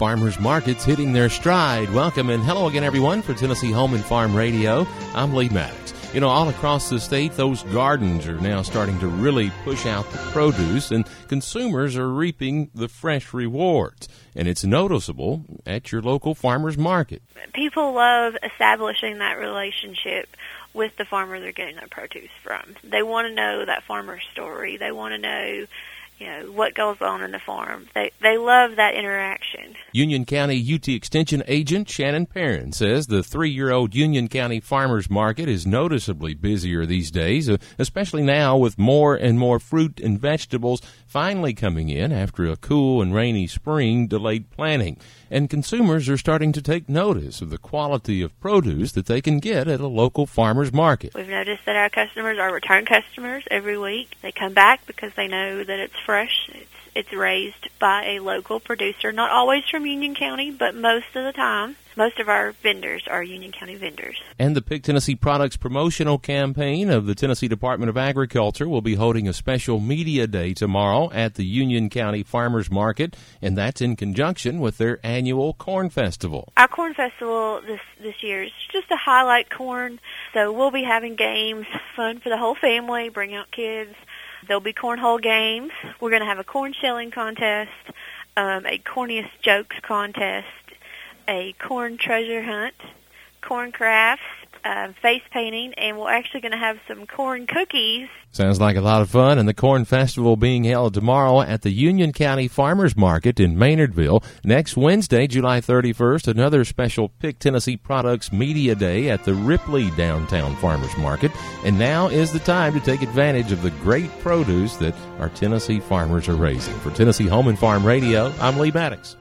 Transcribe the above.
Farmers markets hitting their stride. Welcome and hello again, everyone, for Tennessee Home and Farm Radio. I'm Lee Maddox. You know, all across the state, those gardens are now starting to really push out the produce, and consumers are reaping the fresh rewards. And it's noticeable at your local farmers market. People love establishing that relationship with the farmer they're getting their produce from. They want to know that farmer's story. They want to know, what goes on in the farm. They love that interaction. Union County UT Extension agent Shannon Perrin says the 3-year-old Union County Farmers Market is noticeably busier these days, especially now with more and more fruit and vegetables finally coming in after a cool and rainy spring delayed planting. And consumers are starting to take notice of the quality of produce that they can get at a local farmer's market. We've noticed that our customers are return customers every week. They come back because they know that it's fresh. It's raised by a local producer, not always from Union County, but most of the time. Most of our vendors are Union County vendors. And the Pick Tennessee Products promotional campaign of the Tennessee Department of Agriculture will be holding a special media day tomorrow at the Union County Farmers Market, and that's in conjunction with their annual Corn Festival. Our Corn Festival this year is just to highlight corn, so we'll be having games, fun for the whole family, bring out kids. There'll be cornhole games. We're going to have a corn shelling contest, a corniest jokes contest, a corn treasure hunt, corn crafts, face painting, and we're actually going to have some corn cookies. Sounds like a lot of fun, and the Corn Festival being held tomorrow at the Union County Farmers Market in Maynardville. Next Wednesday, July 31st, another special Pick Tennessee Products Media Day at the Ripley Downtown Farmers Market. And now is the time to take advantage of the great produce that our Tennessee farmers are raising. For Tennessee Home and Farm Radio, I'm Lee Maddox.